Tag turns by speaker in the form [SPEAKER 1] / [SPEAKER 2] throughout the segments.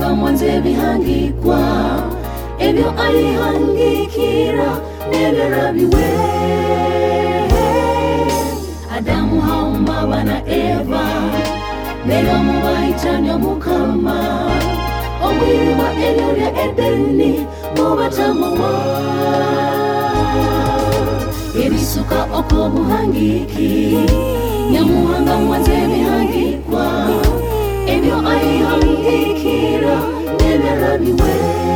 [SPEAKER 1] nyamuhanga mwanze bihangikwa ebyo ayihangikira neberabiwe Adamu hauma bana Eva Nero mubaitanya mukama Omwirima elyo lya Edeni mubatamuwa Ebisuka okobuhangiki Nyamuhanga mwanze bihangikwa Ebyo ayihangikira neberabiwe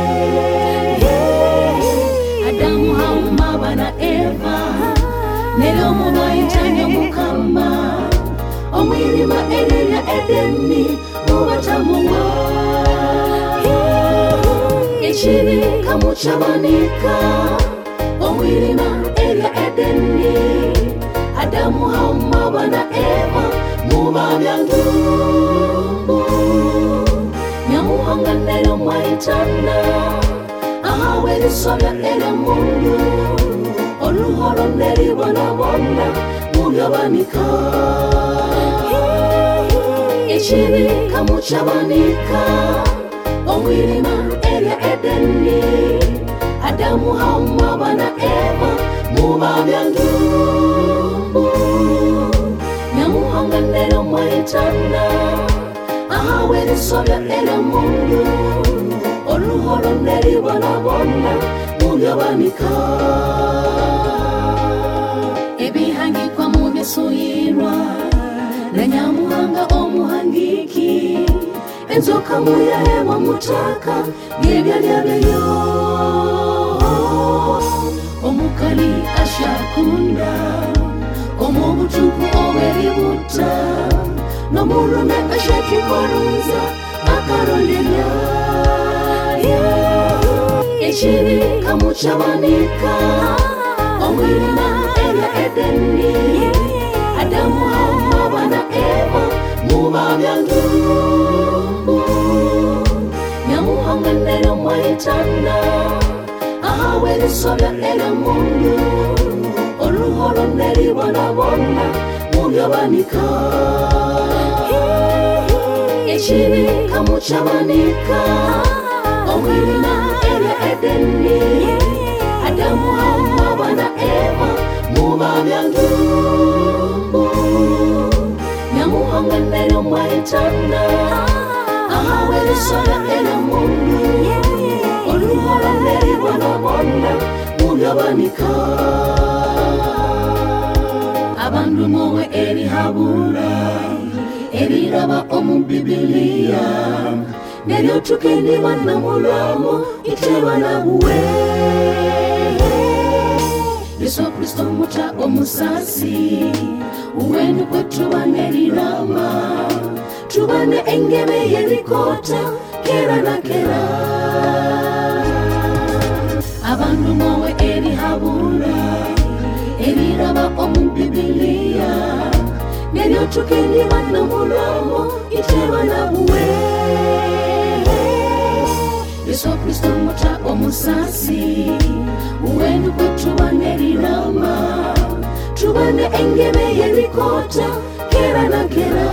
[SPEAKER 1] Adamu hauma bana Eva Nero mubaitanya mukama Omwirima elyo lya Edeni mubatamuwa Ekibi kamuchabanika Omwirima elya Edeni Adamu hauma bana Eva mubabyangu Nyamuhanga nero mwaitana Ahawe lisobya elya mundu Oluhoro neribona bona mugabanika Ekibi kamuchabanika Omwirima elya Edeni Adamu hauma bana Eva mubabyangu Nyamuhanga nero mwaitana Ahawe lisobya elya mundu Oluhoro neribona bona mugabanika Ebihangikwa mubisuyirwa Na nyamuhanga omuhangiki Enzoka muyahewa mutaka Byebyalyabeyo Omukali ashakunda Omubutuku oweributa Nomurume ashakikoruza Akarolera Ekibi kamuchabanika Omwirima elya Edeni Adamu hauma bana Eva mubabyangu Nyamuhanga nero mwaitana Ahawe lisobya elya mundu Oluhoro neribona bona mugabanika Ekibi kamuchabanika Omwirima elya Edeni Adamu hauma bana Eva mubabyangu Nyamuhanga nero mwaitana Ahawe lisobya elya mundu Oluhoro neribona bona mugabanika Abandu mowe erihabura Eriraba omu Bibiliya Neryo tukendiba na mulamu Iterwa na buwe Yesu Kristo muta omusasi Uwenu kwetu banerirama Tubane engebe yerikota Kera na kera Abandu mowe erihabura Eriraba omu Bibiliya Neryo tukendiba na mulamu Iterwa na buwe Yesu Kristo muta omusasi Uwenu kwetu banerirama Tubane engebe yerikota Kera na kera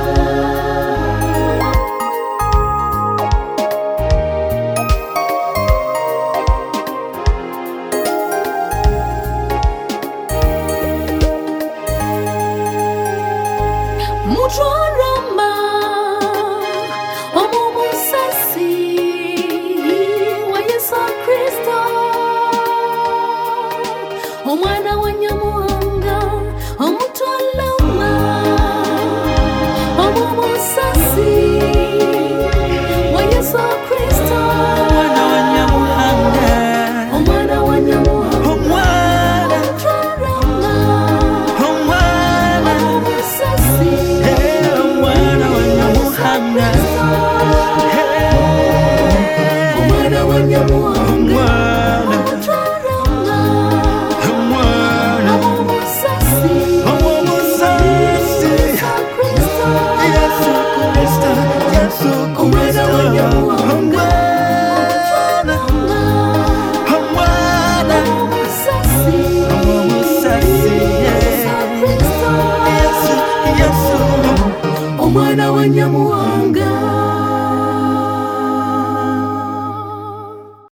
[SPEAKER 1] Mutuarama Omumusasi Wa Yesu Kristo Omwana wa Nyamuhanga Omutuarama Omumusasi Wa Yesu Kristo Omwana wa Nyamuhanga Omwana wa Nyamuhanga Omutuarama Omwana Omumusasi Omwana wa Nyamuhanga Omwana wa Nyamuhanga Omwana Omumusasi Yesu Kristo Omwana wa Nyamuhanga Omwana Omumusasi Yesu Omwana wa Nyamuhanga